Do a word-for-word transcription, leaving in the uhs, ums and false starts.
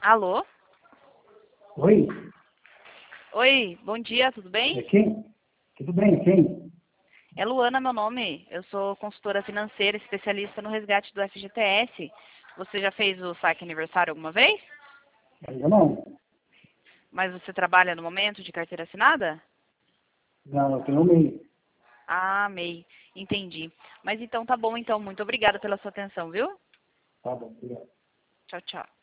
Alô? Oi? Oi, bom dia, tudo bem? É quem? Tudo bem, quem? É Luana meu nome. Eu sou consultora financeira, especialista no resgate do F G T S. Você já fez o saque aniversário alguma vez? Ainda não. Mas você trabalha no momento de carteira assinada? Não, eu tenho meio. Ah, M E I. Entendi. Mas então tá bom, então. Muito obrigada pela sua atenção, viu? Tá bom, obrigado. Tchau, tchau.